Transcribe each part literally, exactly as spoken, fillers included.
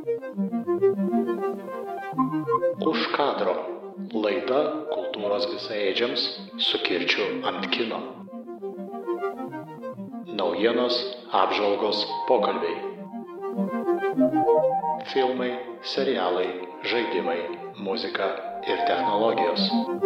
Už kadro. Laida kultūros visaėdžiams su kirčiu ant kino. Naujienos, apžvalgos, pokalbiai. Filmai, serialai, žaidimai, muzika ir technologijos.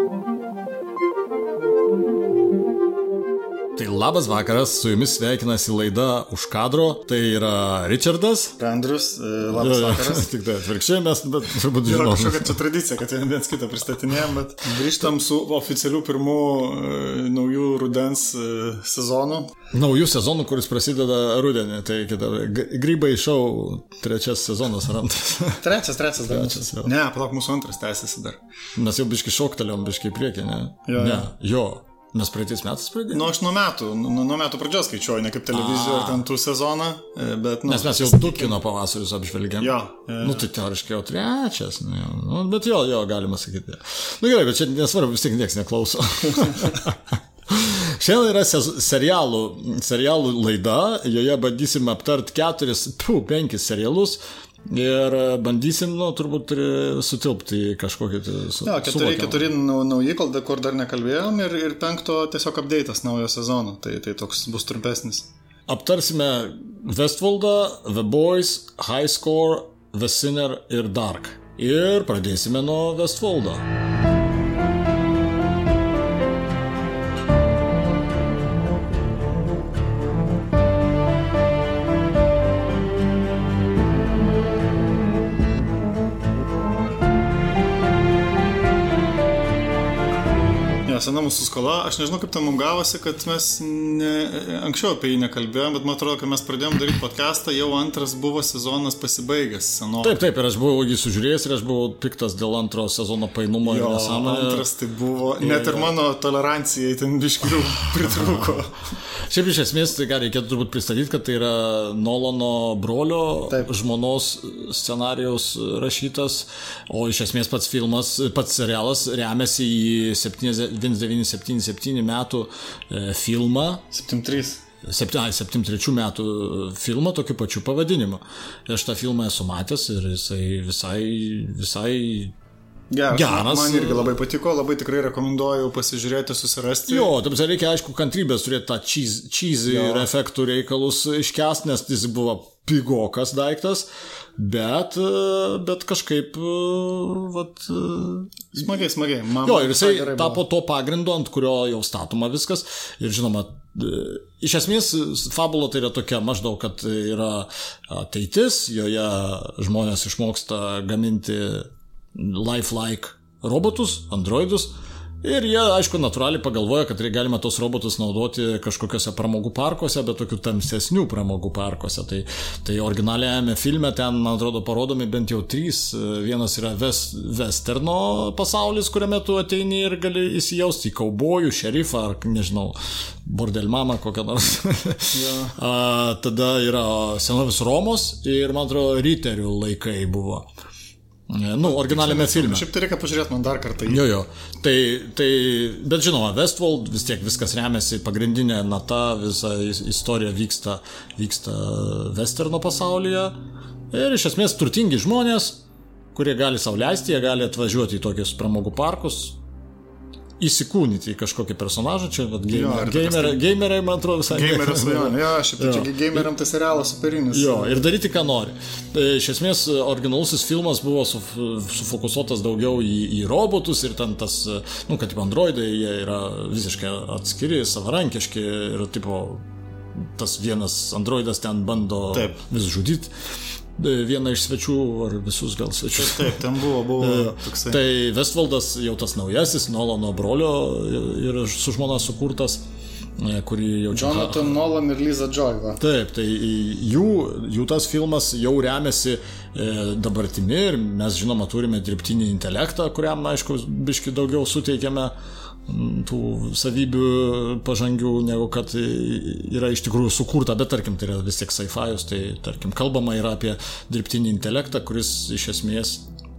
Tai labas vakaras, su jumis sveikinasi laida Už kadro, tai yra Richardas. Andrius, labas vakaras. Tik tai atvirkščiai mes, bet turbūt žinau. Yra kažkokia čia tradicija, kad viens kitą pristatinėjom, bet grįžtam su oficialiu pirmu e, naujų rudens e, sezonu. Naujų sezonų, kuris prasideda rudenį, tai kita, Grybai šou trečias sezonas ar antras. Trečias, trečias dar. Trečias, jo. Ne, palauk, mūsų antras tęsiasi dar. Mes jau biškai šoktelėm, biškai priekį, ne? Jo, ne, jo. jo. Mes praeitais metais pradėjome? Nu, aš nuo metų, nuo, nuo metų pradžios skaičiuoju, ne kaip televizijoje ar ten tų sezoną, bet... Nu, nes mes jau du kino pavasarius apžvelgėm. Jo. E... Nu, tai teoriškai jau trečias, nu, nu, bet jo, jo, galima sakyti. Nu, gerai, bet čia nesvarbu, vis tiek nieks neklauso. Šiandien yra serialų, serialų laida, joje bandysim aptart keturis, pu, penkis serialus. Ir bandysim, nu, turbūt sutilpti kažkokį su, jo, keturi, keturi nauji, kur dar nekalbėjom, ir, ir penkto tiesiog update'as naujo sezono, tai, tai toks bus trumpesnis. Aptarsime Westworldą, The Boys, High Score, The Sinner ir Dark. Ir pradėsime nuo Westworldo. Sena mūsų skola, aš nežinau, kaip tam mums gavosi, kad mes ne, anksčiau apie jį nekalbėjom, bet man atrodo, kad mes pradėjom daryti podcastą, jau antras buvo sezonas pasibaigęs. Seno. Taip, taip, ir aš buvau jį sužiūrėjęs ir aš buvau piktas dėl antro sezono painumo jo, ir nesąmonė. Antras tai buvo, net ir mano tolerancijai ten biškiau pritrūko. Šiaip iš esmės, tai ką reikėtų turbūt pristatyti, kad tai yra Nolano brolio, taip, žmonos scenarijaus rašytas, o iš esmės pats filmas, pats serialas remiasi į devyni septyni septyni metų e, filmą. septyni trys. septyni trečių metų filmą tokiu pačiu pavadinimu. Aš tą filmą esu matęs ir jisai visai, visai geras. geras. Man irgi labai patiko, labai tikrai rekomenduoju pasižiūrėti, susirasti. Jo, tam reikia aišku kantrybės turėti tą cheesy ir efektų reikalus iškęst, nes jis buvo pigokas daiktas, bet, bet kažkaip vat, smagiai, smagiai. Man jo, ir jisai tapo to pagrindu, ant kurio jau statoma viskas. Ir žinoma, iš esmės fabula tai yra tokia maždaug, kad yra ateitis, joje žmonės išmoksta gaminti lifelike robotus, androidus. Ir jie, aišku, natūraliai pagalvoja, kad galima tos robotus naudoti kažkokiuose pramogų parkuose, bet tokių tamsesnių pramogų parkuose. Tai, tai originaliajame filme ten, man atrodo, parodomi bent jau trys. Vienas yra ves, westerno pasaulis, kuriame tu ateini ir gali įsijausti į kaubojų, šerifą ar, nežinau, bordelmamą kokią nors. Ja. A, tada yra senovės Romos ir, man atrodo, riterių laikai buvo. Nu, originaliame filme. Šiaip tai reikia pažiūrėti man dar kartą. Jo, jo. Tai, tai, bet žinoma, Westworld vis tiek viskas remiasi, pagrindinė nata, visa istorija vyksta, vyksta westerno pasaulyje. Ir iš esmės turtingi žmonės, kurie gali sau leisti, jie gali atvažiuoti į tokius pramogų parkus, įsikūnyti į kažkokį personažą, čia vat, gamer, gamer, gameriai, man atrodo, visai gamerio svajonė, jo, šiaip tai čia gameriam tas serialas superinis. Jo, ir daryti, ką nori. Iš esmės, originalusis filmas buvo sufokusuotas daugiau į, į robotus ir ten tas, nu, kad tipo androidai, jie yra visiškai atskiri, savarankiški ir tipo tas vienas androidas ten bando taip vis žudyti. Vieną iš svečių, ar visus gal svečius. Taip, ten buvo, buvo toksai. Tai Westworldas jau tas naujasis, Nolano brolio ir su žmona sukurtas, kurį jau čia... Jonathan Nolan ir Lisa Joy, va. Taip, tai jų, jų tas filmas jau remiasi e, dabartimi ir mes, žinoma, turime dirbtinį intelektą, kuriam, aišku, biški daugiau suteikiame tų savybių pažangių, negu kad yra iš tikrųjų sukurta, bet tarkim, tai yra vis tiek sci-fi'us, tai tarkim, kalbama yra apie dirbtinį intelektą, kuris iš esmės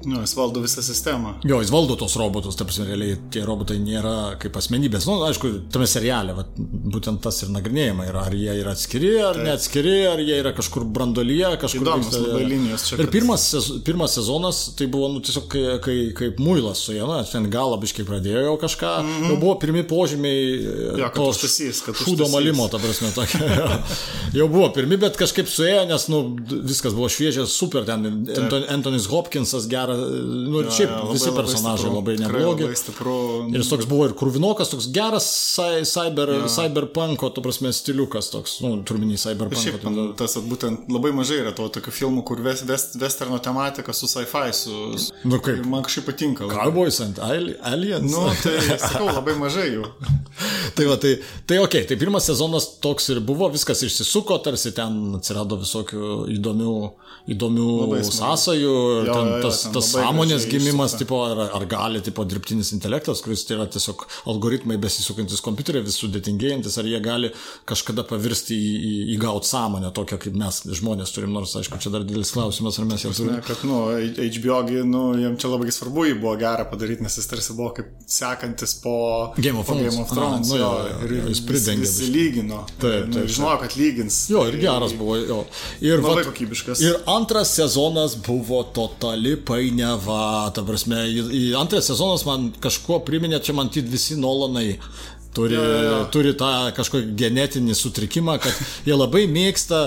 Nu, jis valdo visą sistemą. Jo, jis valdo tos robotus, taip realiai tie robotai nėra kaip asmenybės. Nu, aišku, tame seriale, va, būtent tas ir nagrinėjama yra, ar jie yra atskiri, ar taip. neatskiri, ar jie yra kažkur brandolyje, kažkur... Įdomus labai linijos čia. Ir pirmas, pirmas sezonas, tai buvo, nu, tiesiog kai, kai, kaip muilas su jena, ten galą biškai pradėjo kažką, mm-hmm. jau buvo pirmi požymiai jo, to užtasys, šūdo malimo, ta prasme, tokia. Jau buvo pirmi, bet kažkaip suėjo, nes, nu, viskas buvo šviežias, super, ten Anton, Antonis Hopkinsas geras. Nu, ja, šiaip ja, labai, visi personažai labai, labai neblogi. Labai stipru. Ir jis toks buvo ir kruvinokas, toks geras cyber, ja. cyberpunko, to prasme, stiliukas toks, nu, turminį cyberpunko. Šiaip, ten, tas būtent labai mažai yra to tokių filmų, kur vest, vest, westerno tematika su sci-fi, su... Nu, kaip? Man kažkaip patinka. Cowboys and Aliens. Nu, tai, sakau, labai mažai jų. Tai va, tai, tai okei, okay, tai pirmas sezonas toks ir buvo, viskas išsisuko, tarsi ten atsirado visokių įdomių, įdomių sąsajų, jo, ten jo, tas, ten tas sąmonės gimimas, tipo, ar, ar gali tipo, dirbtinis intelektas, kuris tai yra tiesiog algoritmai besisukantis kompiuteriai, vis sudėtingėjantis, ar jie gali kažkada pavirsti į, į, įgauti sąmonę, tokią kaip mes žmonės turim, nors, aišku, čia dar didelis klausimas, ar mes jau turime. Ne, kad, nu, H B O, nu, jam čia labai svarbu jį buvo gera padaryti, nes jis tarsi buvo kaip sekantis po Game of Thrones, Game of Thrones A, nu, jo, jo, jo, ir jo, jis pridengė. Jis lygino. Taip, nu, taip, žinojo, kad lygins. Jo, ir geras buvo, jo. Ir, labai vat, kokybiškas. Ir antras sezonas buvo totali painiava, ta prasme, į, į antras sezonas man kažkuo priminė, čia man tyt visi Nolanai turi, ja, ja, ja. turi tą kažkokį genetinį sutrikimą, kad jie labai mėgsta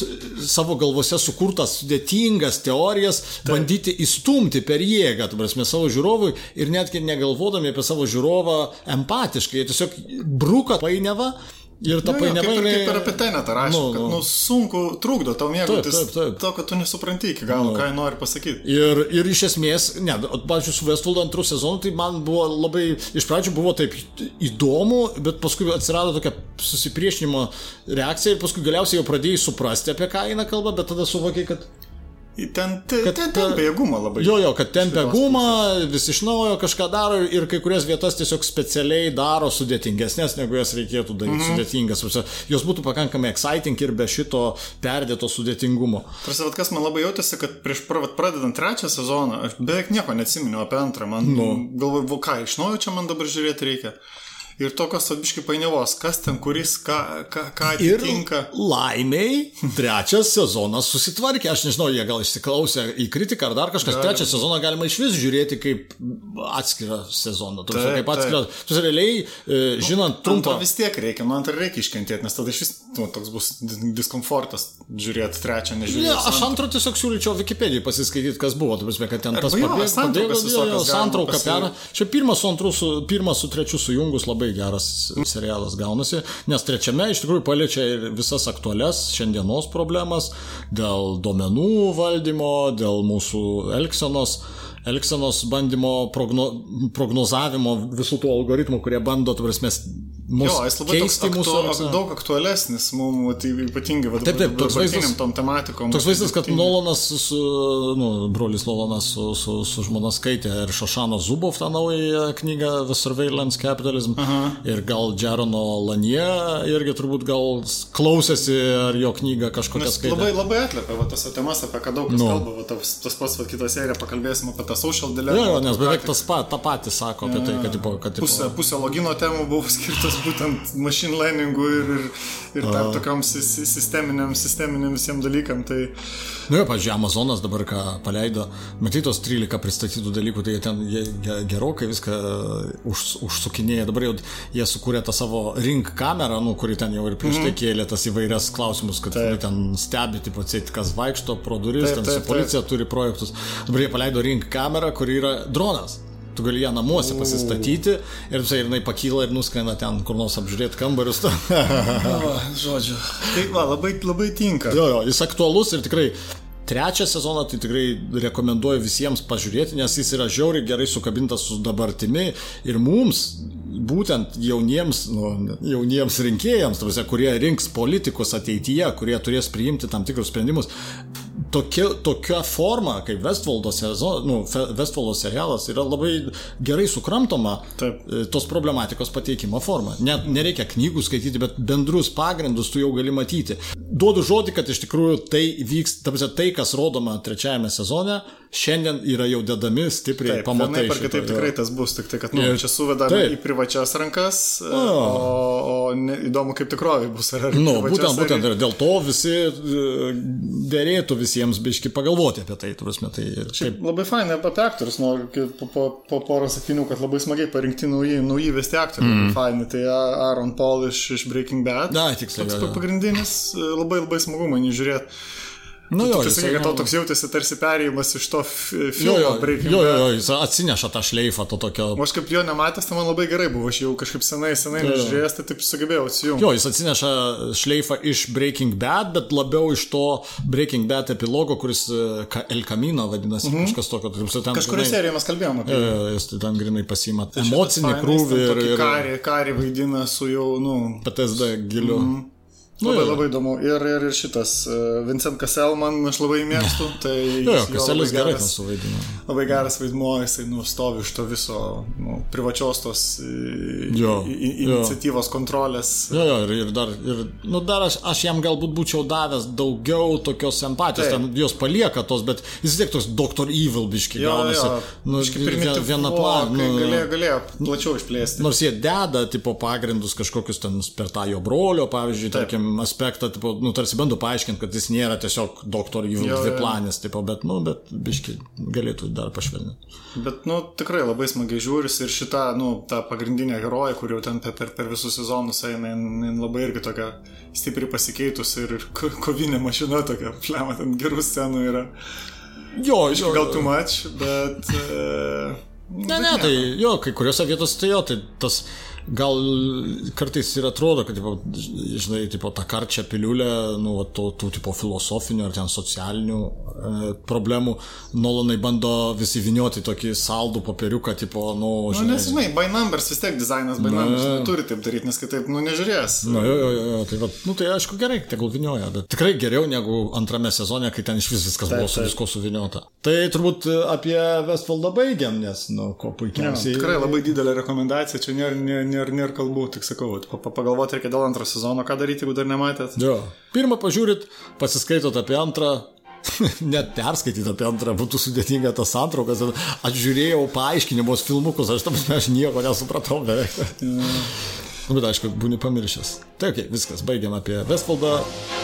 savo galvose sukurtas sudėtingas teorijas, taip. Bandyti įstumti per jėgą, ta prasme, savo žiūrovui ir netgi negalvodami apie savo žiūrovą empatiškai, jie tiesiog bruka painiavą. Ir ta painiava... Kaip, kaip ir apie tai net rašau, nu, kad nu, sunku trukdo tau mėgautis to, kad tu nesupranti iki galo, nu. Ką jį nori pasakyti. Ir, ir iš esmės, ne, pavyzdžiui, su Westworld antrų sezonu, tai man buvo labai, iš pradžių buvo taip įdomu, bet paskui atsirado tokia susipriešinimo reakcija ir paskui galiausiai jau pradėjai suprasti, apie ką eina kalba, bet tada suvokiai, kad... Ten, ten, ten tempia gumą labai. Jo, jo, kad tempia gumą, vis iš naujo kažką daro ir kai kurias vietas tiesiog specialiai daro sudėtingesnės, negu jas reikėtų daryti mm-hmm. sudėtingas. Jos būtų pakankamai exciting ir be šito perdėto sudėtingumo. Tarsi, kas man labai jautėsi, kad prieš pradedant trečią sezoną, aš beveik nieko neatsiminiau apie antrą. Man nu. Galvoju, ką, iš naujo čia man dabar žiūrėti reikia. Ir tokios atbiškai painiavos, kas ten, kuris, ką, ką, ką atitinka. Ir laimiai, trečias sezonas susitvarkė. Aš nežinau, jie gal išsiklausė į kritiką ar dar kažkas. Trečią sezoną galima iš vis žiūrėti kaip atskirą sezoną. Taip, kaip atskirą. Tu realiai, žinant trumpą... Ant vis tiek reikia, nu antrą reikia iškentėti, nes tada iš vis nu, toks bus diskomfortas žiūrėti trečią, nežiūrėti. Ja, aš antrą tiesiog siūlyčiau Wikipedijai pasiskaityti, kas buvo. Tu prasme, kad ten tas pabėgo, santrauka pera. Čia pirmas su, antru, su, pirmas su trečiu sujungus labai geras serialas gaunasi, nes trečiame iš tikrųjų paliečia ir visas aktualias šiandienos problemas dėl duomenų valdymo, dėl mūsų elgsenos, elgsenos bandymo, progno, prognozavimo visų tų algoritmų, kurie bando, tu prasme, jo, jis labai toks aktu, daug aktualesnis mums, tai ypatingai va, taip, taip, toks vaizdas, tom tematikom. Toks vaizdas, kad Nolanas, su, nu, brolis Nolanas su, su, su žmona skaitė ir Šošano Zubov tą naują knygą The Surveillance Capitalism. Aha. Ir gal Jarono Lanier irgi turbūt gal klausėsi, ar jo knygą kažkokią skaitė. Labai, labai atliepia va, tas temas, apie ką daug kas no. kalba. Va, tas, tas pats va, kitą seriją pakalbėsim apie tą social dilemma. Jo, nes beveik tas pa, tą patį sako apie ja, tai, kad, tipo, kad tipo, pusė, pusė logino temų buvo skirtas būtent machine learningų ir, ir, ir tam tokiam sisteminiam, sisteminiam visiems dalykam. Tai... Nu jo, pažiūrėjau, Amazonas dabar ką paleido, matytos trylika pristatytų dalykų, tai jie ten jie, jie gerokai viską už, užsukinėja. Dabar jau jie sukūrė tą savo Ring kamerą, nu, kuri ten jau ir prieš tai kėlė tas įvairias klausimus, kad ten stebi, tipo, atseit, kas vaikšto pro duris, taip, ten taip, su policija taip. Turi projektus. Dabar jie paleido Ring kamerą, kuri yra dronas. Tu gali ją namuose pasistatyti ir visai jinai pakyla ir nuskrenda ten, kur nors apžiūrėti kambarius. O, žodžiu. Tai va, labai, labai tinka. Jo, jo, jis aktualus ir tikrai trečią sezoną tai tikrai rekomenduoju visiems pažiūrėti, nes jis yra žiauriai gerai sukabintas su dabartimi ir mums, būtent jauniems, nu, jauniems rinkėjams, kurie rinks politikus ateityje, kurie turės priimti tam tikrus sprendimus, tokia, tokia forma, kaip Westworldo, sezon, nu, Westworldo serialas yra labai gerai sukramtoma. Taip. Tos problematikos pateikimo forma. Net nereikia knygų skaityti, bet bendrus pagrindus tu jau gali matyti. Duodu žodį, kad iš tikrųjų tai vyks, tai, kas rodoma trečiajame sezone, šiandien yra jau dedami stipriai taip, pamatai. Taip, taip, tikrai tas bus, tik tai, kad nu, čia suvedame į privačias rankas, o, o ne, įdomu, kaip tikrovai bus. Ar, ar nu, būtent, ar... būtent, ir dėl to visi dėrėtų visiems biški pagalvoti apie tai. Turėsime, tai šiaip labai fainai apie aktorius, nu, po, po, po porą sakinių, kad labai smagiai parinkti nauji, nauji vesti aktoriai. Mm. Fainai, tai Aaron Paul iš, iš Breaking Bad. Da, tiksliai. Toks pagrindinis, labai labai smagu man jį žiūrėti. Nu, tu, jo, tu sakai, kad tau toks jautėsi tarsi perėjimas iš to filmo jo, jo, Breaking jo, Bad. Jo, jo, jis atsineša tą šleifą to tokio... O aš kaip jo nematęs, tai man labai gerai buvo, aš jau kažkaip senai, senai nežiūrėjęs, tai taip sugebėjau atsijungti. Jo, jis atsineša šleifą iš Breaking Bad, bet labiau iš to Breaking Bad epilogo, kuris El Camino vadinasi, mm-hmm. kažkas tokio. Ten, kažkurio serijoje mes kalbėjome apie tai. Jis ten grinai pasima tai emocinį krūvį ir... ir karį, karį vaidina su jau, nu... P T S D giliu. Mm-hmm. Labai, labai įdomu. Ir, ir, ir šitas uh, Vincent Cassel man aš labai mėgstu. Tai jo, Casselis gerai ten suvaidino. Labai geras vaidmuo, jisai nu, stovi iš to viso nu, privačios tos jo, i, iniciatyvos jo. Kontrolės. Jo, jo, ir, ir dar, ir, nu, dar aš, aš jam galbūt būčiau davęs daugiau tokios empatijos, ten jos palieka tos, bet jis tiek toks doktor Evil biški gaunasi. Nu, viena plan. Nu, galėjo, galėjo plačiau išplėsti. Nors jie deda tipo pagrindus kažkokius ten per tą jo brolio, pavyzdžiui, tarkim, aspektą, tipo, nu, tarsi bando paaiškinti, kad jis nėra tiesiog doktor Evil dviplanis, tipo, bet, nu, bet biški galėtų dar pašvelninti. Bet, nu, tikrai labai smagiai žiūris ir šita, nu, ta pagrindinė herojė, kur jau ten per, per visus sezonus eina, jin labai irgi tokia stipriai pasikeitus ir kovinė mašina tokia, plema, ten gerų scenų yra. Jo, Iški, jo. gal too much, bet... E, ne, ne, tai, jo, kai kuriuose vietose tai jo, tai tas... Gal kartais ir atrodo, kad, tipo, žinai, tipo, ta karčia piliulė, nu, tų, tų, tipo, filosofinių ar ten socialinių e, problemų, Nolanai bando visi vinioti tokį saldų popieriuką, tipo, nu, žinai. Nu, nes, žinai, by numbers vis tiek dizainas, by na, numbers, nu, turi taip daryti, nes kitaip, nu, nežiūrės. Na, jo, jo, jo, tai, va, nu, tai aišku, gerai, tegul vinioja, bet tikrai geriau negu antrame sezone, kai ten iš vis viskas taip, buvo su visko suviniota. Tai turbūt apie Westworldą baigiam, nes, nu, ko puikiausiai. Ja, tikrai labai didelė rekomendacija, čia nėra, nėra, nėra, nėra kalbų, tik sakau, pagalvoti reikia dėl antro sezono, ką daryti, jeigu dar nematėt. Jo, pirmą pažiūrit, pasiskaitot apie antrą, net perskaityti apie antrą, būtų sudėtinga tas antraukas, aš žiūrėjau paaiškinimus filmukus, aš tam aš nieko nesupratau beveik. Ja. Nu, bet aišku, būni pamiršęs. Tai okei, okay, viskas, baigiam apie Westworldą.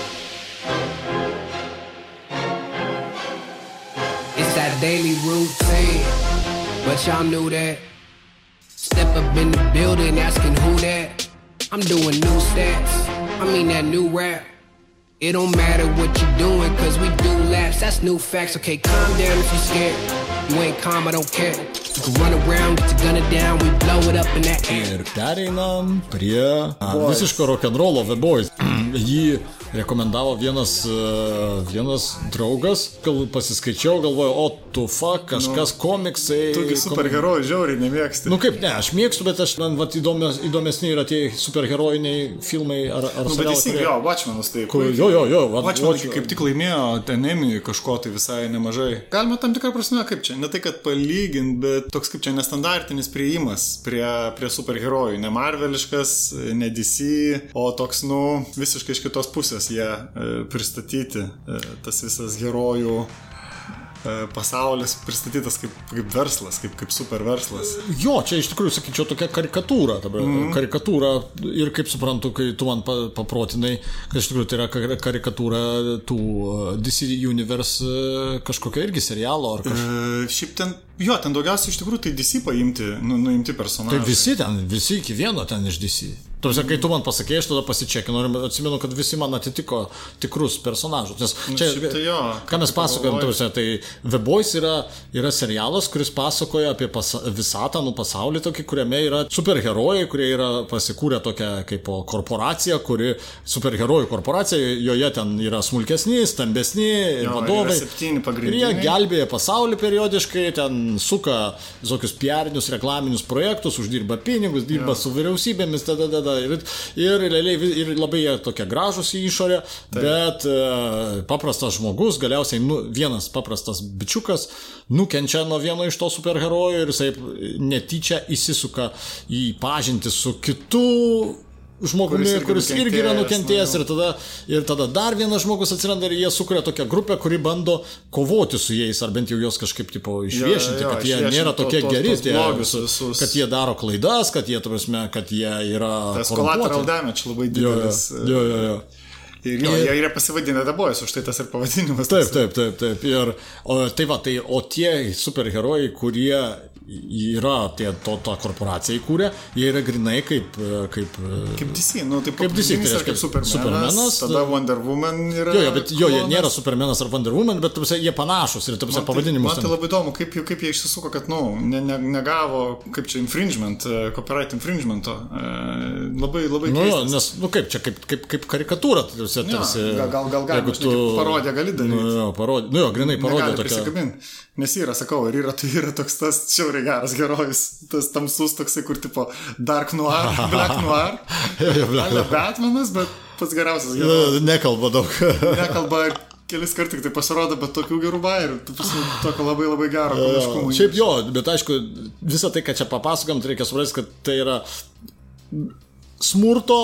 It's that daily routine, but y'all knew that. Step up in the building, asking who that. I'm doing new stats, I mean that new rap. It don't matter what you're doing, cause we do laps, that's new facts. Okay, calm down if you're scared. You ain't calm, I don't care. You can run around, get your gun down, we blow it up in that air. Ir pereinam prie a, visiško rock'n'rollo The Boys. Jį rekomendavo vienas, vienas draugas, gal pasiskaičiau, galvoju, o tu fuck, kažkas nu, komiksai. Tugi superherojų žiauriai nemėgsti. Nu kaip, ne, aš mėgstu, bet aš, man vat, įdomios, įdomesni yra tie superherojiniai filmai ar, ar nu, serialai. Bet jis, jo, Watchmenus taip. Kur, jo, jo, jo. Watchmenus kaip tik laimėjo ten Emmy kažko tai visai nemažai. Galima tam tikrą prasme, kaip čia, ne tai kad palygint, bet toks kaip čia nestandartinis priėjimas prie, prie superherojų. Ne Marveliškas, ne D C, o toks, nu, visiškai iš kitos pusės jie e, pristatyti, e, tas visas herojų e, pasaulis pristatytas kaip, kaip verslas, kaip, kaip super verslas. Jo, čia iš tikrųjų, sakyčiau, tokia karikatūra. Mm. Karikatūra ir kaip suprantu, kai tu man paprotinai, kad iš tikrųjų tai yra karikatūra tų D C Universe kažkokio irgi serialo ar kažkokio. E, šiaip ten, jo, ten daugiausiai iš tikrųjų tai D C paimti, nu, nuimti personažai. Tai visi ten, visi iki vieno ten iš D C. Tuose, kai tu man pasakėjai, aš tada pasičekinu ir atsimenu, kad visi man atitiko tikrus personažus. Nes čia, nu, tai jo, ką mes pasakojam, tuose, tai The Boys yra, yra serialas, kuris pasakoja apie pasa, visatą, nu, pasaulį tokį, kuriame yra superherojai, kurie yra pasikūrę tokią kaip korporaciją, kuri superherojų korporacija, joje ten yra smulkesni, stambesni, jo, vadovai. Ir jie gelbėja pasaulį periodiškai, ten suka visokius piarinius, reklaminius projektus, uždirba pinigus, dirba jo. Su vyriausybėmis, tada, tada. prasideda ir, ir, ir, ir labai jie tokie gražus į išorę, taip. Bet e, paprastas žmogus, galiausiai nu, vienas paprastas bičiukas nukenčia nuo vieno iš to superherojų ir jisai netyčia įsisuka į pažintį su kitu žmogumi, kuris, kuris irgi yra nukentėjęs ir tada, ir tada dar vienas žmogus atsiranda ir jie sukuria tokią grupę, kuri bando kovoti su jais, ar bent jau jos kažkaip tipo išviešinti, jo, jo, kad jie nėra tokie to, geri, tie, visus. Kad jie daro klaidas, kad jie, prasme, kad jie yra tas collateral damage labai didelis. Jo, jo, jo, jo. Ir jo, jie yra pasivadinę dabojus, už tai tas ir pavadinimas. Taip, taip, taip, taip. Ir, o, tai va, tai, o tie superherojai, kurie yra, tie, to, tą korporaciją įkūrė, jie yra grinai kaip... Kaip, kaip D C, nu, taip kaip D C, tai reiškia, kaip Supermanas, Supermanas, tada Wonder Woman yra... Jo, jo, bet jo, jie nėra Supermanas ar Wonder Woman, bet tapsia, jie panašus ir tapsia pavadinimus. Man tai labai įdomu, kaip, kaip jie išsisuko, kad, nu, ne, ne, negavo, kaip čia infringement, copyright infringemento. Labai, labai nu, keistas. Jo, nes, nu, kaip čia, kaip, kaip, kaip karikatūra, tarsi, tarsi... Ja, gal, gal, gal, tu... parodė gali daryti. Nu, jo, parodė, nu, jo, grinai parodė tokia... Nes yra, sakau, ir yra, tai yra toks tas čiauriai geras herojus, tas tamsus toksai, kur tipo Dark Noir, Black Noir, Ale Batmanas, bet pats geriausias herojus. Nekalba daug. Nekalba ir kelis kart tik tai pasirodo, bet tokių gerų bairių, tokio labai labai gero komiškumo. Šiaip jo, bet aišku, visą tai, ką čia papasakam, tai reikia suprasti, kad tai yra smurto,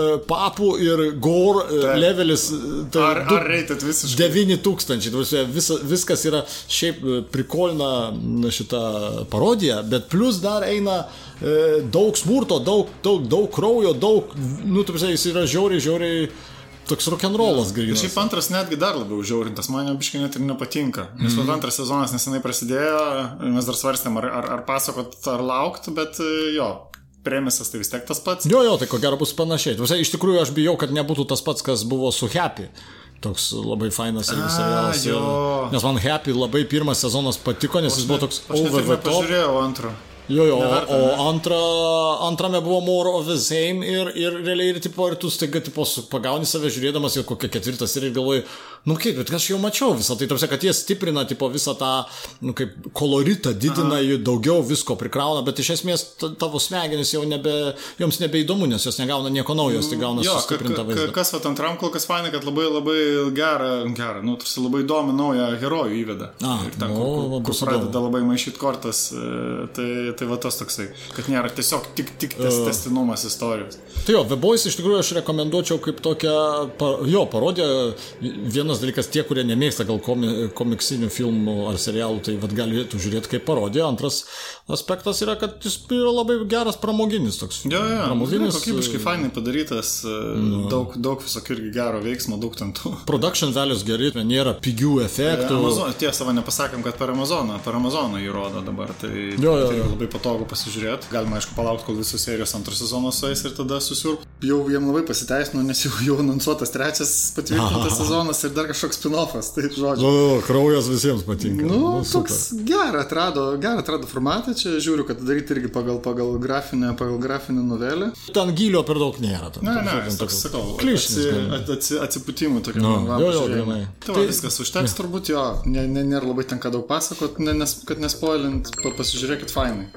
papų ir gore tai, levelis tai ar, ar rated visiškai devyni tūkstančiai. Vis, viskas yra šiaip prikolina šitą parodiją, bet plus dar eina e, daug smurto, daug, daug, daug kraujo, daug, nu, tu pasai, jis yra žiauriai, žiauriai toks rock'n'rollas grynas. Šiaip antras netgi dar labiau žiaurintas, man jau biškai net ir nepatinka. Nes mm-hmm. antras sezonas nesenai prasidėjo, mes dar svarstėm, ar, ar, ar pasakot, ar laukt, bet jo, premisas tai vis tiek tas pats. Jo, jo, tai ko gero bus panašiai. Iš tikrųjų, aš bijau, kad nebūtų tas pats, kas buvo su Happy. Toks labai fainas serialas. Nes man Happy labai pirmas sezonas patiko, nes jis buvo toks over the top. Aš nepažiūrėjau antro. Jo, jo, Neverta, o antra, antrame buvo more of the same ir, ir realiai ir, tipo, ir tu staiga tipo, pagauni save žiūrėdamas jau kokią ketvirtą seriją ir galvoji, nu kaip, bet aš jau mačiau visą tai, tarsi, kad jie stiprina tipo, visą tą, nu kaip, koloritą, didina jų daugiau visko prikrauna, bet iš esmės tavo smegenys jau nebe, joms nebeįdomu, nes jos negauna nieko naujo, jos tai gauna jo, sustiprintą vaizdą. Kas vat antram kol kas fainai, kad labai labai gerą, gerą, nu, tarsi labai įdomi naują herojų įveda. A, ir ten, nu, kur, kur, kur pradeda labai maišyti kortas, tai tai va tas toksai, kad nėra tiesiog tik, tik tes, uh, testinumas istorijos. Tai jo, The Boys iš tikrųjų aš rekomenduočiau kaip tokią, pa, jo, parodiją, vienas dalykas, tie, kurie nemėgsta gal komi, komiksinių filmų ar serialų, tai vad galėtų žiūrėti kaip parodiją. Antras aspektas yra, kad jis yra labai geras pramoginis toks. Jo, jo, pramoginis, kokybiškai fainai padarytas, no. daug, daug visokio irgi gero veiksmo, daug tentų. Production values geri, nėra pigių efektų. Amazon, tiesą, nepasakėm, kad per Amazoną, per Amazoną jį rodo dabar, tai, jo, jo, tai labai patogu pasižiūrėti. Galima, aišku, palaukti, kol visos serijos antras sezonas sueis ir tada susiurp. Jau jiem labai pasiteisino, nes jau, jau anonsuotas trečias patvirtintas sezonas ir dar kažkoks spin-offas. Tai žodžiu. Nu, kraujas visiems patinka. Nu, nu toks gerą atrado, gerą atrado formatą. Čia žiūriu, kad daryti irgi pagal, pagal, grafinę, pagal grafinę novelę. Ten gylio per daug nėra. Ten, ne, ne, ten, toks, sakau, klišinis, atsi, atsi, atsiputimų tokia. No, jo, jo, grinai. Tai va, viskas užteks turbūt, jo. Ne, ne, nėra labai ten ką daug pasakot, ne, nes, kad nespoilint, pasižiūrėkit fainai.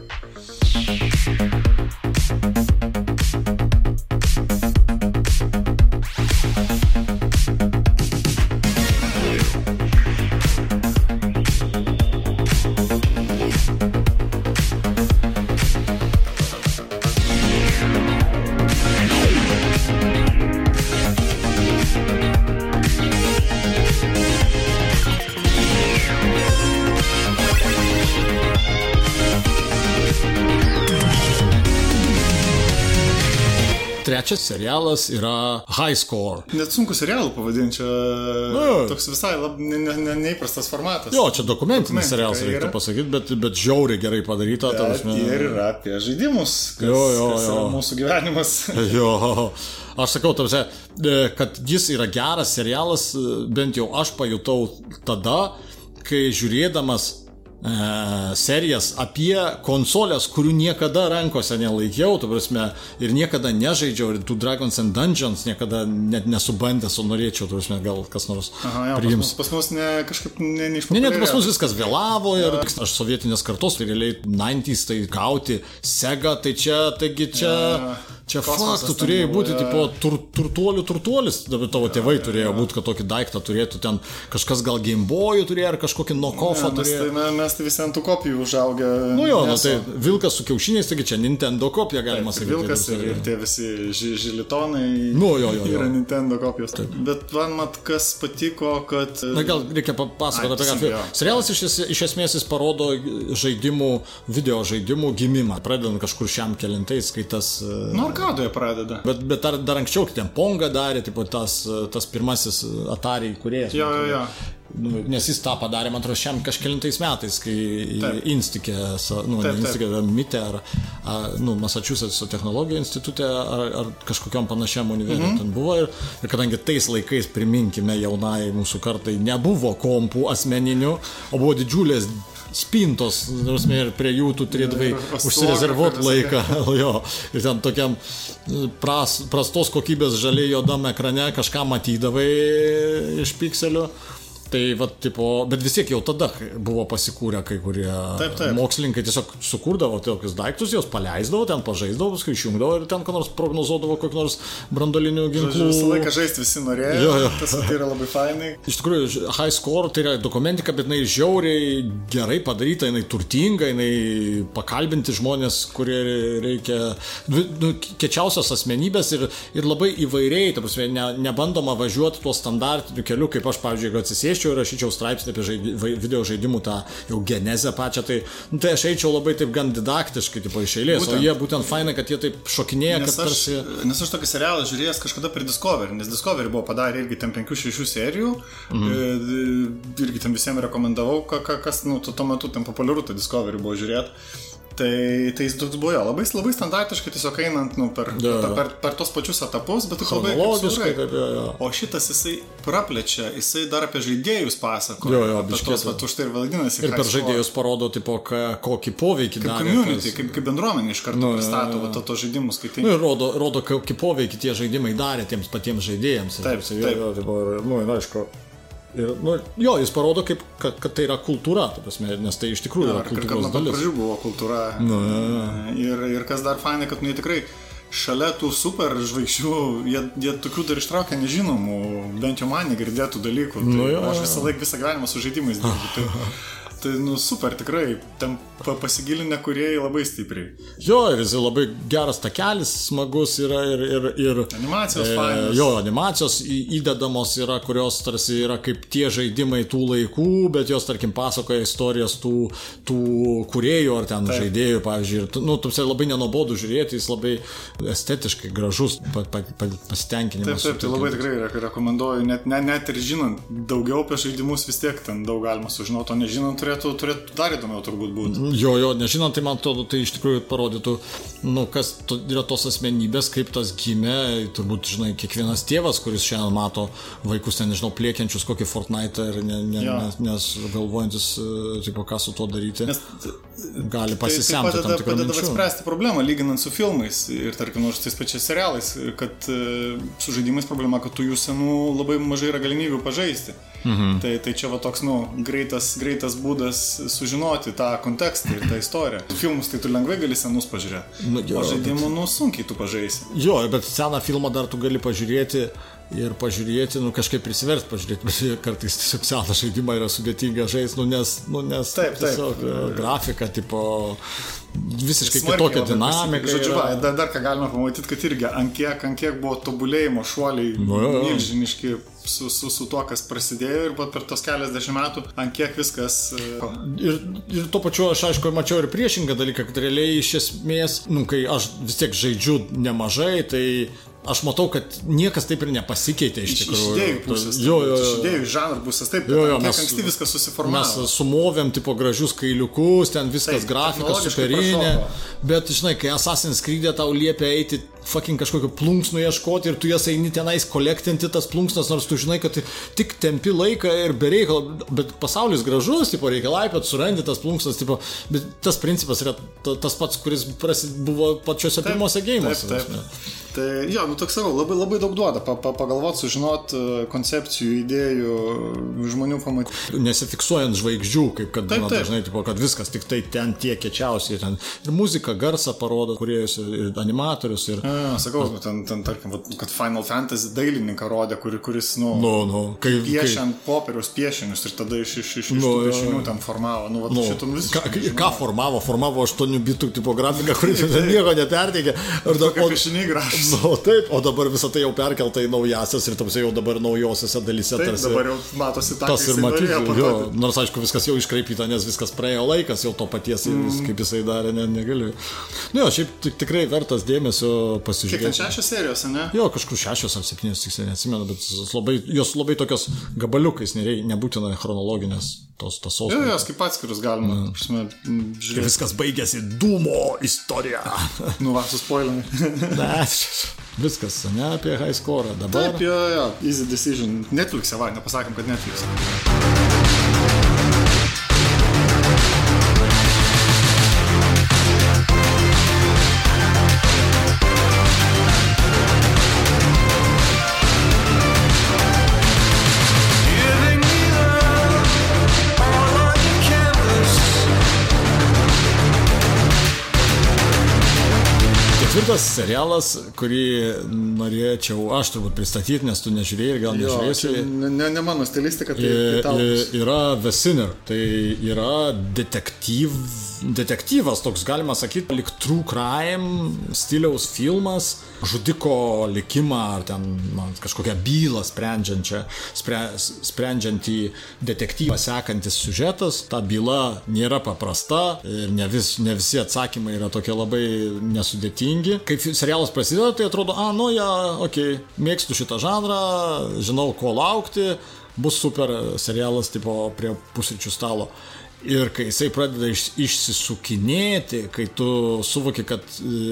Trečias serialas yra High Score. Net sunku serialų pavadinti, čia no. toks visai lab, ne, ne, neįprastas formatas. Jo, čia dokumentinis serialas, reiktų pasakyti, bet, bet žiauriai gerai padaryta. Bet prasme... ir yra apie žaidimus, kas, jo, jo, kas jo. yra mūsų gyvenimas. Jo, aš sakau, tarsi, kad jis yra geras serialas, bent jau aš pajutau tada, kai žiūrėdamas E, serijas apie konsolės, kurių niekada rankose nelaikiau, tu prasme, ir niekada nežaidžiau, ir tų Dragons and Dungeons niekada net nesubandęs, o norėčiau, tu prasme, gal kas nors Aha, jo, priims. Pas mus, pas mus ne, kažkaip ne, neišpopuliarėjo. Ne, ne, pas mus viskas vėlavo ir ja. Aš sovietinės kartos, tai realiai devyniasdešimtųjų tai gauti Sega, tai čia, taigi čia... Ja. Čia fakt, tu turėjai būti tipo tur, turtuolių turtuolis, dabar tavo tėvai ja, turėjo ja. būti, kad tokį daiktą turėtų ten kažkas gal Game Boy'ų turėjo ar kažkokį knockoffą ja, turėjo. Mes tai, mes tai visi ant tų kopijų užaugę. Nu jo, nu, tai vilkas su kiaušiniais, taigi čia Nintendo kopija galima sakyti. Vilkas ir, ir tie visi ži, žilitonai nu, jo, jo, jo. yra Nintendo kopijos. Taip. Bet man mat, kas patiko, kad... Na gal reikia papasakoti apie ką. Serialas iš, iš esmės jis parodo žaidimų, video žaidimų gimimą, pradedant kažkur šiam kelintais, kai tas... Nu, arkadoje pradeda. Bet, bet dar, dar anksčiau, ten Pongą darė, tipo, tas, tas pirmasis Atari įkūrėjas. Jo, jo, jo. Nu, nes jis tą padarė, man atrodo, šiam kažkelintais metais, kai Instikė, nu, Instikė Mite ar, ar nu, Massachusetts technologijų institutė ar, ar kažkokiam panašiam universitetui mm-hmm. ten buvo. Ir, ir kadangi tais laikais, priminkime jaunai mūsų kartai, nebuvo kompų asmeninių, o buvo didžiulės spintos, ir prie jų tu turėdavai užsirezervuot laiką. Jo. Ir ten tokiam pras, prastos kokybės žaliai juodam ekrane kažką matydavai iš pikselių. Tai, va, tipo, bet vis tiek jau tada buvo pasikūrę kai kurie taip, taip. mokslininkai tiesiog sukurdavo tokius daiktus, jos paleisdavo, ten pažaisdavo, paskui išjungdavo ir ten ką nors prognozuodavo kokį nors branduolinių ginklų. Visą laiką žaisti visi norėjo, jo, jo. Tas tai yra labai fainai. Iš tikrųjų, High Score tai yra dokumentika, bet jinai žiauriai gerai padaryta, jinai turtinga, jinai pakalbinti žmonės, kurie reikia, nu, kečiausios asmenybės ir, ir labai įvairiai, ta prasme, ne, nebandoma važiuoti tuo standartiniu keliu, kaip aš, pavyzdžiui, jeigu atsisėsčiau ir rašyčiau straipsnį apie žaidi, video žaidimų tą jau genezę pačią, tai, nu, tai aš eičiau labai taip gan didaktiškai, tipo, iš eilės, būtent. O jie būtent fainai, kad jie taip šokinėja, nes kad aš, tarsi... Nes aš tokį serialą žiūrėjęs kažkada per Discovery, nes Discovery buvo padarę irgi ten penkių šešių serijų, mhm. irgi ten visiems rekomendavau, kas, nu, tuo metu ten populiaru tą Discovery buvo žiūrėti. Tai, tai jis toks buvo, labai, labai standartiškai tiesiog einant nu, per, ja, ja. Per, per tos pačius etapus, bet taip labai logiškai. Ja, ja. O šitas jisai praplečia, jisai dar apie žaidėjus pasako. Jo, jo, tos, va, už tai ir vadinasi. Ir per žaidėjus parodo, tipo, ka, kokį poveikį kaip darė. Community, kas... kaip, kaip bendruomenė iš karto nu, pristato ja, ja. To, to žaidimus. Tai... Nu, ir rodo, rodo, kokį poveikį tie žaidimai darė tiems patiems žaidėjams. Taip, taip. taip. Jo, tipo, nu, aišku. Ir, nu, jo, jis parodo, kaip, kad, kad tai yra kultūra, ta prasme, nes tai iš tikrųjų ja, yra kultūros kad, dalis. Kad nuo pradžių buvo kultūra. Nu, ja, ja. Ir, ir kas dar fainai, kad nu, tikrai šalia tų super žvaigždžių, jie, jie tokių dar ištraukia nežinomų, bent jau man negirdėtų dalykų. Tai, nu, ja, ja. Aš visą laiką visą gyvenimą su žaidimais dirbu. Tai, tai nu super, tikrai, ten pasigilinę kūrėjai labai stipriai. Jo, ir jis labai geras takelis, smagus yra ir... ir, ir animacijos e, fainos. Jo, animacijos įdedamos yra, kurios tarsi yra kaip tie žaidimai tų laikų, bet jos, tarkim, pasakoja istorijas tų, tų kūrėjų ar ten taip. Žaidėjų, pavyzdžiui. Ir, nu, tu labai nenobodų žiūrėti, jis labai estetiškai gražus, pa, pa, pa, pasitenkinimas. Taip, taip, tai labai tikrai rekomenduoju, net, net, net ir žinant daugiau apie žaidimus vis tiek ten daug galima sužinoti, o nežinant turėtų, turėtų dar įdomiau turbūt būti. Jo, jo, nežinant, tai man atrodo, tai iš tikrųjų parodytų, nu, kas to, yra tos asmenybės, kaip tas gimė, turbūt, žinai, kiekvienas tėvas, kuris šiandien mato vaikus, ten, nežinau, pliekiančius kokį Fortnite ir ne, ne, nes, nes galvojantis, tipo, ką su tuo daryti, nes, gali pasisemti tai, tai tam tikrą minčių. Tai padeda spręsti problemą, lyginant su filmais ir, tarkim, nors tais pačiais serialais, kad su žaidimais problema, kad tų jų senų labai mažai yra galimybių pažaisti. Mhm. Tai, tai čia va toks, nu, greitas, greitas būdas sužinoti tą kontekstą ir tą istoriją. Filmus tai tu lengvai gali senus pažiūrėti, nu, jo, o žaidimų, bet... nu, sunkiai tu pažaisi. Jo, bet seną filmą dar tu gali pažiūrėti ir pažiūrėti, nu, kažkaip prisiversti pažiūrėti, bet kartais tiesiog seną žaidimą yra sudėtinga žaisti, nu, nes, nu, nes taip, taip. Tiesiog grafika, tipo, visiškai kitokia dinamika. Žodžiu, va, dar, dar ką galima pamatyti, kad irgi ant kiek, ant kiek buvo tobulėjimo šuoliai no, milžiniški su, su, su tuo, kas prasidėjo ir per tos keliasdešimt metų, ant kiek viskas... Ir, ir tuo pačiu aš, aišku, mačiau ir priešingą dalyką, kad realiai iš esmės, nu, kai aš vis tiek žaidžiu nemažai, tai aš matau, kad niekas taip ir nepasikeitė iš tikrųjų. Iš idėjų pusės. Jo, jo, jo. Iš idėjų žanrų pusės. Taip, jo, jo, kiek mes, anksti viskas susiformavo. Mes sumovėm tipo gražius kailiukus, ten viskas taip, grafika superinė. Bet, žinai, kai Assassin's Creed tau liepia eiti fucking kažkokio plunksnų ieškoti ir tu jas eini tenais kolektinti tas plunksnas, nors tu žinai, kad tik tempi laiką ir bereikalo, bet pasaulis gražus, tipo, reikia laipiot, surandi tas plunksnas, tipo, bet tas principas yra tas pats, kuris prasid, buvo pačiose pirmose geimuose. Taip, taip. Tai jo, nu toks sakau, labai, labai daug duoda pa, pa, pagalvoti, sužinot koncepcijų, idėjų, žmonių pamatyti. Nesifiksuojant žvaigždžių, kaip kad taip, taip. Dažnai, tipo, kad viskas tik tai ten tie kečiausiai. Ten. Ir muzika, garsą parodo kūrėjus, ir animatorius, ir, Ja, sakau, ten, ten tarkim, kad Final Fantasy dailininką rodė, kur, kuris, nu, nu, nu kai, piešiant kai... popieriaus piešinius ir tada iš, iš, iš, iš nu, tų piešinių ten formavo. Nu, va, nu, šitum visiškai. Ką, ką formavo? Formavo aštuonių bitų tipografiką, kuris nieko neperteikė. Ir dabar piešiniai gražus. Nu, taip, o dabar visą tai jau perkelta į naujasias ir tamsiai jau dabar naujosiose dalyse. Taip, tarsi, dabar jau matosi tą, tas ir matyti. Nors, aišku, viskas jau iškreipyta, nes viskas praėjo laikas, jau to paties, mm. kaip jisai darė, ne, negaliu. Nu, jo, šiaip tikrai vertas dėmesio pasižiūrėti. Kiek ten šešios serijos, ne? Jo, kažkur šešios ar septynios, tiksliai neatsimenu, bet labai, jos labai tokios gabaliukais, nerei, nebūtina chronologinės tos tasos. Jo, jos kaip atskirus galima. Mm. Prasme, ir viskas baigėsi Dūmo istorija. Nu, va, suspoilinai. Ne, viskas, ne, apie High Score dabar. Taip, jo, jo, Easy Decision. Netflix'e, va, nepasakėm, kad Netflix'e. Ketvirtas serialas, kurį norėčiau aš turbūt pristatyti, nes tu nežiūrėjai ir gal nežiūrėsi. Ne, ne, ne mano stilistika, tai, tai tau. Yra The Sinner, tai yra detektyv, detektyvas, toks galima sakyti, lyg true crime stiliaus filmas, žudiko likimą ar ten man, kažkokią bylą sprendžiančią, spre, sprendžiantį detektyvą sekantis siužetas. Ta byla nėra paprasta ir ne, vis, ne visi atsakymai yra tokie labai nesudėtingi. Kai serialas prasideda, tai atrodo, a, nu ja, okei, okay, mėgstu šitą žanrą, žinau, ko laukti, bus super serialas tipo prie pusryčių stalo. Ir kai jisai pradeda iš, išsisukinėti, kai tu suvoki, kad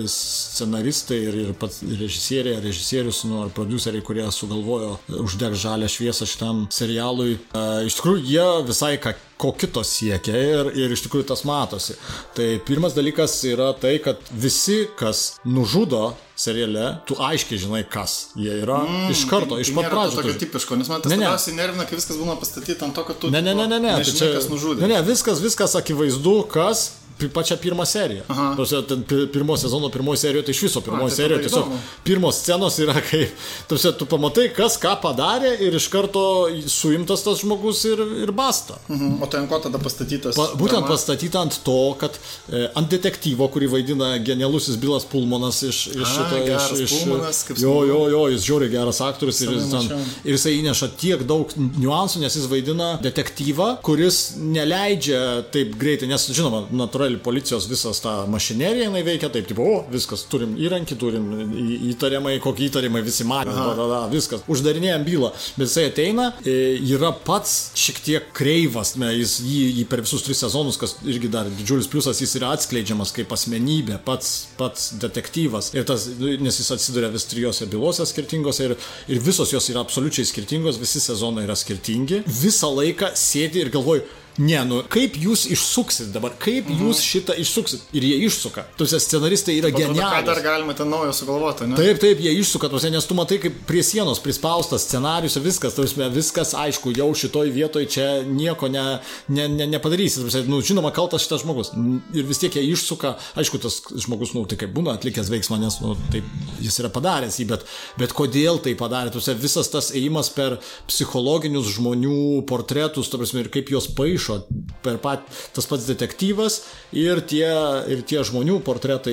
scenaristai ir, ir pats režisieriai, režisierius nu, ar prodiuseriai, kurie sugalvojo uždeg žalią šviesą šitam serialui, e, iš tikrųjų jie visai ką, ko kito siekia ir, ir iš tikrųjų tas matosi. Tai pirmas dalykas yra tai, kad visi, kas nužudo seriale, tu aiškiai žinai, kas jie yra mm, iš karto, tai, iš pat pradžių. Tai nėra tokio tipiško, nes man tas labiausiai nervina, kai viskas būna pastatyta ant to, kad tu ne, ne, ne, ne, ne, nežinai, čia, kas nužudė. Ne, ne, viskas, viskas akivaizdu, kas pačią pirmą seriją. Ten pirmo sezono pirmoji serijoje, tai iš viso pirmoji serijoje tiesiog įdomu. Pirmos scenos yra, kai tarsi, tu pamatai, kas ką padarė ir iš karto suimtas tas žmogus ir, ir basta. Mhm. O tai ant ko tada pastatytas? Pa, būtent drama? Pastatyta ant to, kad e, ant detektyvo, kurį vaidina genialusis Bilas Pullmanas iš, iš A, šito... Geras iš, Pullmanas, kaip jo, jo, jo, jis žiauriai geras aktorius ir, ten, ir jisai įneša tiek daug niuansų, nes jis vaidina detektyvą, kuris neleidžia taip greitai, nes žinoma, natūraliai policijos visas tą mašinerija, jinai veikia taip, tipo, o, viskas, turim įrankį, turim įtariamai, kokį įtarimai visi matė, da, da, da, viskas, uždarinėjom bylą, bet jisai ateina, yra pats šiek tiek kreivas, jis jį, jį per visus tris sezonus, kas irgi dar didžiulis pliusas, jis yra atskleidžiamas kaip asmenybė, pats, pats detektyvas, ir tas, nes jis atsiduria vis trijose bylose skirtingose ir, ir visos jos yra absoliučiai skirtingos, visi sezonai yra skirtingi, visą laiką sėdi ir galvoju, ne, nu, kaip jūs išsuksit dabar, kaip mhm. jūs šitą išsuksit. Ir jie išsuka. Tuose scenaristai yra genialūs. Ką dar galima ten naujo sugalvoti, ne? Taip, taip, jie išsuka, tuose, nes tu matai, kaip prie sienos prispaustas scenarius, viskas, tuose, viskas aišku, jau šitoj vietoj čia nieko ne, ne, ne, nepadarysi. Tuose, nu, žinoma, kaltas šitas žmogus. Ir vis tiek jie išsuka, aišku, tas žmogus, nu, tai kaip būna atlikęs veiksmą, nes, nu, taip, jis yra padaręs jį, bet, bet kodėl tai padarė? Tuose, visas tas ėjimas per psichologinius žmonių portretus, ta prasme, ir kaip juos paišo per pat tas pats detektyvas ir tie, ir tie žmonių portretai,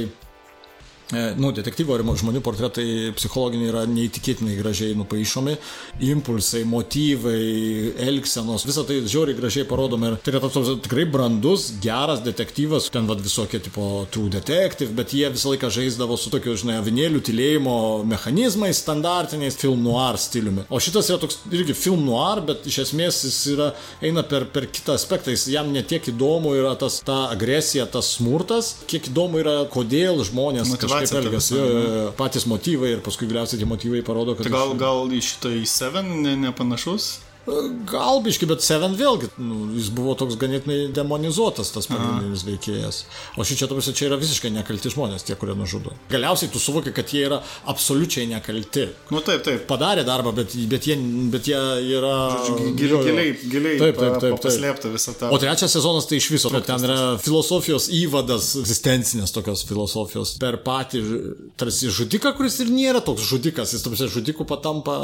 nu, detektyvo ir žmonių portretai psichologiniai yra neįtikėtinai gražiai nupaišomi, impulsai, motyvai, elgsenos, visą tai žiauriai gražiai parodome ir tai yra toks tikrai brandus, geras detektyvas, ten vad visokie tipo True Detective, bet jie visą laiką žaisdavo su tokiu, žinai, avinėlių tylėjimo mechanizmais, standartiniais film noir stiliumi. O šitas yra toks irgi film noir, bet iš esmės jis yra, eina per, per kitą aspektą, jis jam ne tiek įdomu yra tas, ta agresija, tas smurtas, kiek įdomu yra, kodėl žmonės kažkaip kaip elgiasi, patys motyvai ir paskui galiausiai tie motyvai parodo, kad... Tai gal, gal į šitą į Seven nepanašus? Gal biški, bet Seven vėlgi, nu, jis buvo toks ganėtinai demonizuotas, tas pagrindinis veikėjas. O šį čia, tarsi, čia yra visiškai nekalti žmonės, tie, kurie nužudo. Galiausiai tu suvoki, kad jie yra absoliučiai nekalti. Nu taip, taip. Padarė darbą, bet, bet, jie, bet jie yra... Žodžiu, giliai, giliai, giliai taip, taip, taip, paslėpta visą tą. O trečias sezonas tai iš viso, kad ten yra filosofijos įvadas, egzistencinės tokios filosofijos. Per patį, tarsi, žudiką, kuris ir nėra toks žudikas, jis tarsi žudikų patampa...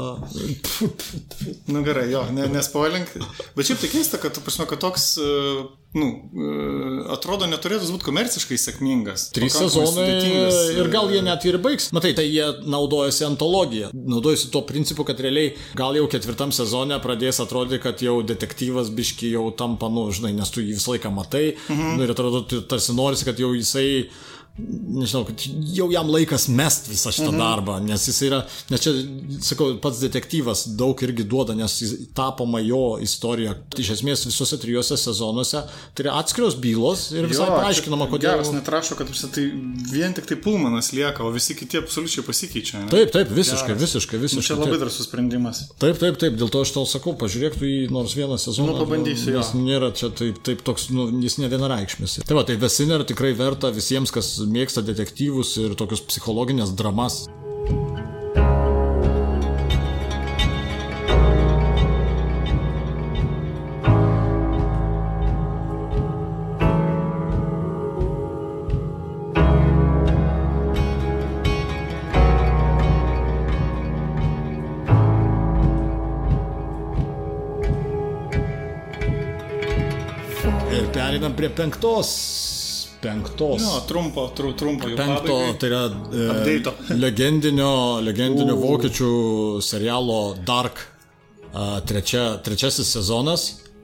Nu gerai, jo, ne, nespoilink. Bet šiaip tai keista, kad, prasme, kad toks, nu, atrodo, neturėtų būti komerciškai sėkmingas. Trys sezonai ir gal jie net ir baigs. Matai, tai jie naudojasi antologiją. Naudojasi tuo principu, kad realiai gal jau ketvirtam sezone pradės atrodyti, kad jau detektyvas biški jau tampa, nu, žinai, nes tu jį visą laiką matai. Mhm. Nu, ir atrodo, tarsi norisi, kad jau jisai... nežinau, kad jau jam laikas mest visą šitą mhm. darbą, nes jis yra, nes čia, sakau, pats detektyvas daug irgi duoda, nes jis tapoma jo istorija. Iš esmės visuose trijuose sezonuose tai yra atskiros bylos ir visai paaiškinama, kodėl... Geras netrašo, kad tai vien tik tai Pullmanas lieka, o visi kiti absoliučiai pasikeičia. Ne? Taip, taip, visiškai, Geras. visiškai, visiškai. Nu, čia labai drąsus sprendimas. Taip, taip, taip, dėl to aš tau sakau, pažiūrėk tu į nors vieną sezoną. Nu, pabandysiu, jo. Jis nėra čia taip, taip toks, nu, jis ne vienareikšmis. Tai va, tai The Sinner tikrai verta visiems, kas mėgsta detektyvus ir tokius psichologinės dramas. Ir pereinam prie penktos penktos. Jo, trumpo, tru, trumpo jau penkto, pabaigai. tai yra e, legendinio, legendinio vokiečių serialo Dark a, trečia, trečiasis sezonas,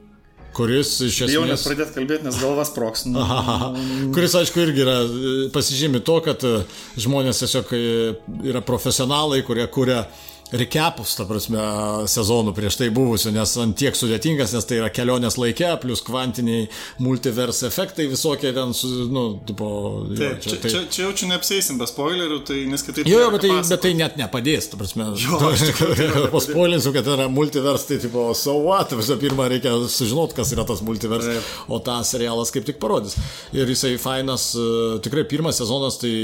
kuris iš esmės... Bijau net pradėti kalbėti, nes galvas proks. Nu, kuris, aišku, irgi yra pasižymi to, kad žmonės tiesiog yra profesionalai, kurie kuria recapus, ta prasme, sezonų prieš tai buvusių, nes ant tiek sudėtingas, nes tai yra kelionės laike, plus kvantiniai multiverse efektai visokie ten, su, nu, tipo... Taip, jo, čia, tai... čia, čia jau čia neapseisim be spoilerių, tai nes kitaip... Jo, jo, bet tai, bet tai net nepadės, ta prasme. Jo, aš tikrai paspoilinsiu, kad yra multiverse, tai tipo, so what, visą pirmą reikia sužinoti, kas yra tas multiverse, Taip. O tą serialas kaip tik parodys. Ir jisai fainas, tikrai pirmas sezonas tai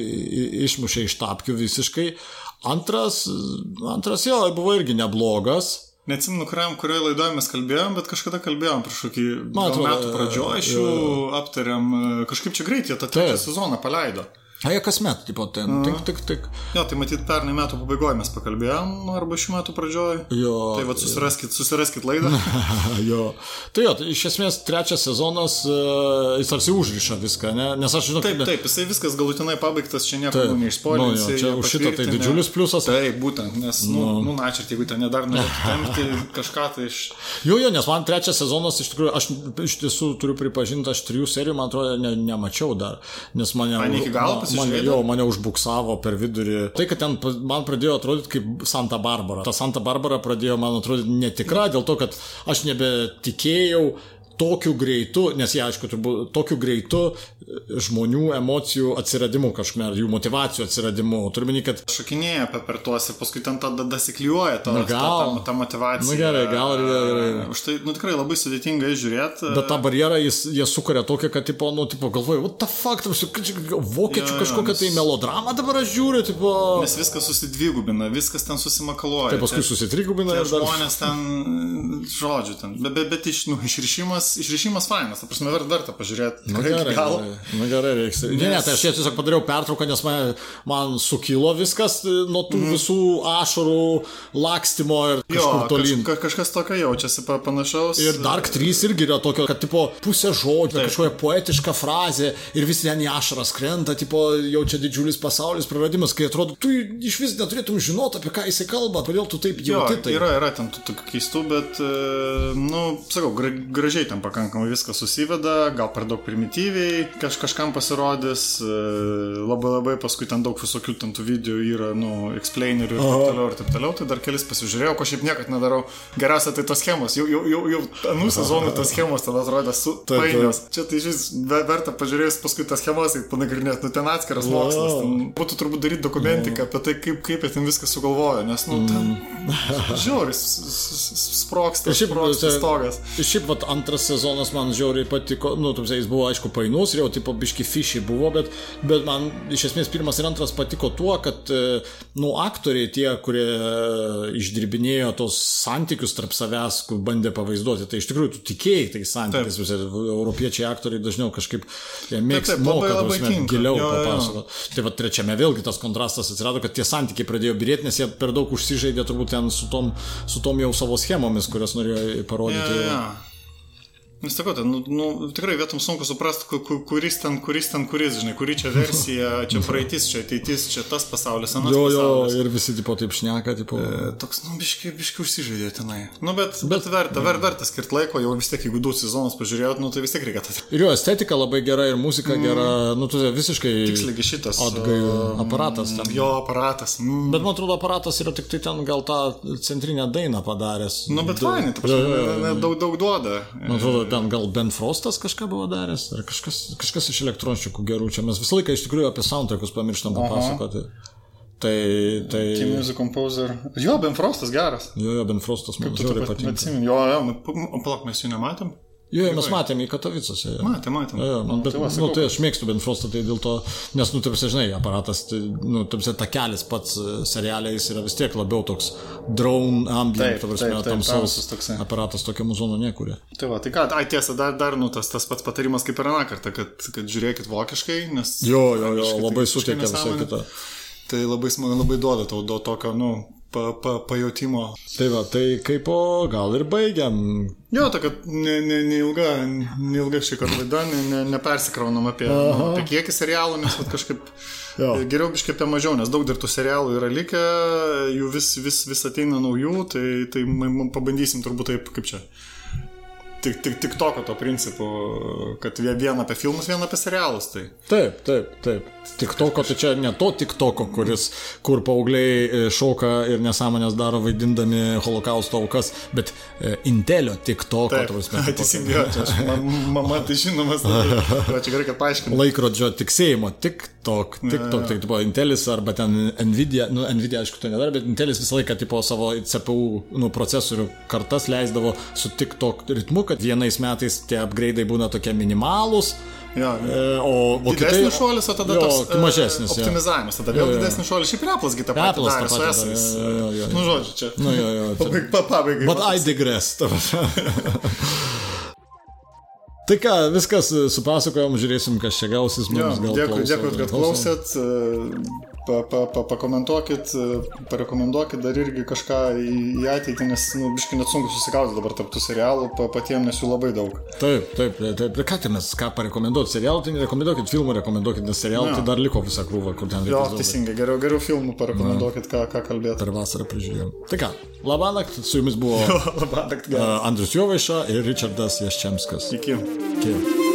išmušė iš tapkių visiškai. Antras, antras jo, buvo irgi neblogas. Neatsimenu, kurioje laidoje mes kalbėjom, bet kažkada kalbėjom prieš kokį gal metų pradžioje, iš jų aptariam, kažkaip čia greit jie tą trečią sezoną paleido. A jie kasmet, tipo, ten, tik, tik, tik. Jo, tai matyt, pernai metų pabaigoje mes pakalbėjom, arba šių metų pradžioje. Jo. Tai vat susiraskit, susiraskit laidą. Jo. Tai jo, tai iš esmės trečias sezonas, uh, jis tarsi užriša viską, ne? Nes aš žinau, taip, taip, jisai viskas galutinai pabaigtas, čia nieko nu, neišspoilinsi. Nu, čia už šitą tai didžiulis pliusas. Taip, būtent, nes, nu, nu, nu načert, jeigu ten nedar norėtų tempti kažką tai iš... Jo, jo, nes man trečias sezonas, iš tikrųjų, aš iš tiesų turiu pripažinti, aš trijų serijų, man atrodo, ne, nemačiau dar, nes mane... Man iki galo Man, jo, mane užbuksavo per vidurį. Tai, kad ten man pradėjo atrodyti kaip Santa Barbara. Ta Santa Barbara pradėjo man atrodyti netikra, dėl to, kad aš nebetikėjau tokiu greitu, nes jie, aišku, turbūt tokiu greitu žmonių emocijų atsiradimu kažkame, jų motivacijų atsiradimu. Turime, kad... Šokinėja per tuos ir paskui ten tada dasikliuoja ta, nu, ta, ta, ta motivacija. Nu gerai, gal ir... ir... Už tai, nu tikrai labai sudėtinga žiūrėti. Bet tą barjerą jis, jie sukuria tokią, kad, tipo, nu, tipo, galvoju, what the fuck, vokiečių ja, kažkokią nes... tai melodramą dabar aš žiūriu, tipo... Nes viskas susidvigubina, viskas ten susimakaluoja. Tai paskui susitrigubina ir dar... Žmonės ten, žodžiu, ten, bet, bet, bet iš, nu, išrišimas Išrišimas fainas, ta prasme, verta pažiūrėti. Na gerai, gerai, na gerai, reiks. Nes... Ne, ne, tai aš tiesiog padariau pertrauką, nes man, man sukilo viskas nuo tų mm. visų ašarų lakstymo ir kažkur jo, tolyn. Kaž, kažkas tokio jaučiasi panašaus. Ir Dark trys irgi yra tokio, kad tipo pusė žodžio, kažkokia poetiška frazė ir visi ten į ašaras krenta, tipo jaučia didžiulis pasaulis praradimas, kai atrodo, tu iš vis neturėtum žinoti, apie ką jisai kalba, kodėl tu taip jauti. Jo, yra, yra ten tokių keistų, bet, nu, sakau, gra, gražiai ten ten pakankamai viskas susiveda, gal per daug primityviai kaž, kažkam pasirodys, labai labai paskui ten daug visokių ten tų video yra, nu, explainerių ir taip toliau ir taip toliau, tai dar kelis pasižiūrėjau, ko šiaip niekad nedarau. Geriausia tai tos schemos, jau, jau, jau, jau anų sezonų tos schemos tada atrodė su painios. Čia tai žais verta pažiūrėjus paskui tas schemas, panagrinėti, nu ten atskiras mokslas, ten būtų turbūt daryti dokumentiką apie tai, kaip, kaip jie ten viską sugalvojo, nes, nu, ten žiauris sproksta, sproksta stogas. Šiaip, vat, antras sezonas man žiauriai patiko, nu, tamsiai, jis buvo, aišku, painus ir jau, tipo, biški fishy buvo, bet, bet man, iš esmės, pirmas ir antras patiko tuo, kad, nu, aktoriai tie, kurie išdirbinėjo tos santykius tarp savęs, kur bandė pavaizduoti, tai iš tikrųjų tu tikėjai tai santykius, visi europiečiai aktoriai dažniau kažkaip jie mėgsta, moka, prasme, giliau papasakot. Tai va trečiame vėlgi tas kontrastas atsirado, kad tie santykiai pradėjo birėti, nes jie per daug užsižaidė turbūt ten su tom, su tom jau savo schemomis, kurias norėjo parodyti. Ja, ja. Nes tako, nu, nu, tikrai vietom sunku suprasti, kuris ten, kuris ten, kuris, žinai, kuri čia versija, čia praeitis, čia ateitis, čia tas pasaulis, anas jo, pasaulis. Jo, ir visi tipo taip šneka, tipo... E, toks, nu, biški, biški užsižaidė tenai. Nu, bet, bet verta, ver, verta skirt laiko, jau vis tiek, jeigu du sezonus pažiūrėjot, nu, tai vis tiek reikia tą. Ir jo estetika labai gera, ir muzika mm. gera, nu, tu visiškai... Tiksliai šitas. Atgai, aparatas ten. Jo, aparatas. Mm. Bet man atrodo, aparatas yra tik tai ten gal tą centrinę dainą padaręs. Nu, bet fainai, daug, daug duoda. Man atrodo, ten gal Ben Frostas kažką buvo daręs, ar kažkas, kažkas iš elektronščiukų gerų. Čia mes visą laiką iš tikrųjų apie soundtrackus pamirštam papasakoti. Tai, tai... Key Music Composer. Jo, Ben Frostas geras. Jo, jo, Ben Frostas man žiauriai patinka. Jo, jo, palak, mes jų nematėm. Jo, mes matėm į Katovicose. Matėm, matėm. Jo, man, bet, tai, nu, tai aš mėgstu Ben Frostą, tai dėl to, nes, nu, tarsi, žinai, aparatas, tai, nu, tarsi, takelis pats serialiais yra vis tiek labiau toks drone ambient, tarsi, tamsaus aparatas tokia muzono nekuria. Tai va, tai ką, ai tiesa, dar, dar nu, tas, tas pats patarimas kaip ir aną kartą, kad, kad žiūrėkit vokiškai, nes... Jo, jo, jo, labai suteikia visą kitą. Tai labai smagu, labai duoda tau do tokio, nu... Pa, pa, pajutimo. Tai va, tai kaip o gal ir baigiam. Jo, ta, kad neilga ne, ne neilga šį kartą laida, ne, ne, nepersikraunam apie, nu, apie kiekį serialų, nes vat, kažkaip jo. Geriau biškai apie mažiau, nes daug dar tų serialų yra likę, jų vis, vis, vis ateina naujų, tai, tai pabandysim turbūt taip, kaip čia. Tik, tik, tik toko to principu, kad vieną apie filmus, vieną apie serialus. Tai. Taip, taip, taip. Tik toko, tai čia ne to tik toko, kuris, kur paaugliai šoka ir nesąmonės daro vaidindami holokausto aukas, bet e, Intelio tik toko. Taip, teisingai, čia aš, mama tai žinomas, tai čia gerai, kad paaiškinu. Laikrodžio tiksėjimo, tik tok, tik tok, tai tipo Intelis arba ten Nvidia, nu Nvidia aišku to nedara, bet Intelis visą laiką tipo savo C P U nu, procesorių kartas leisdavo su tik tok ritmu, kad vienais metais tie upgrade'ai būna tokie minimalūs, jo, o, o didesnis kitai, šuolis, o tada jo, toks mažesnis, optimizavimas, tada vėl didesnis šuolis, šiaip Apple'as gi tą patį darė su esais. Nu, žodžiu, čia. Nu, jo, jo, čia. Pabaigai. But I digress. Tai ką, viskas supasakojom, žiūrėsim, kas čia gausis. Jo, dėkui, dėkui, kad klausėt. Pa, pa, pa, pakomentuokit, parekomenduokit dar irgi kažką į, į ateitį, nes nu, biškai net sunku susikaudyti dabar tarp tų serialų, pa, patiems nes jų labai daug. Taip, taip, taip. Ką tai mes, ką parekomenduoti? Serialų tai nerekomenduokit, filmų rekomenduokit, nes serialų ja. Tai dar liko visą krūvą, kur ten reikia. Jo, teisingai, geriau, geriau filmų parekomenduokit, ką, ką kalbėti. Per vasarą prižiūrėjom. Tai ką, labanakt, su jumis buvo jo, labanakt, uh, Andrius Jovaiša ir Richardas Jaščemskas. Iki. Iki.